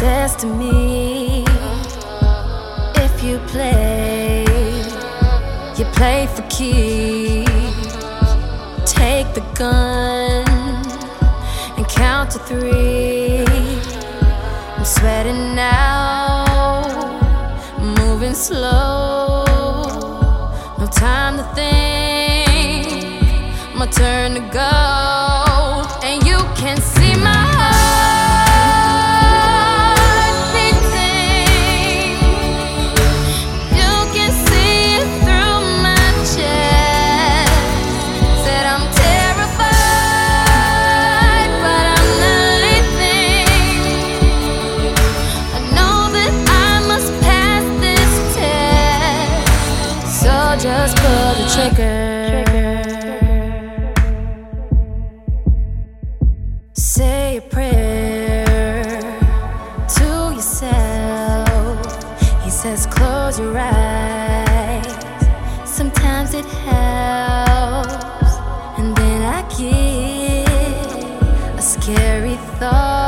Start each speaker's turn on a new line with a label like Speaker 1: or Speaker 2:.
Speaker 1: says to me, if you play for keeps. Take the gun and count to 3. I'm sweating now, moving slow. No time to think, my turn to go. And you can see my heart beating. You can see it through my chest. Said I'm terrified, but I'm not leaving. I know that I must pass this test, so just pull the trigger. Say a prayer to yourself. He says close your eyes, sometimes it helps. And then I get a scary thought.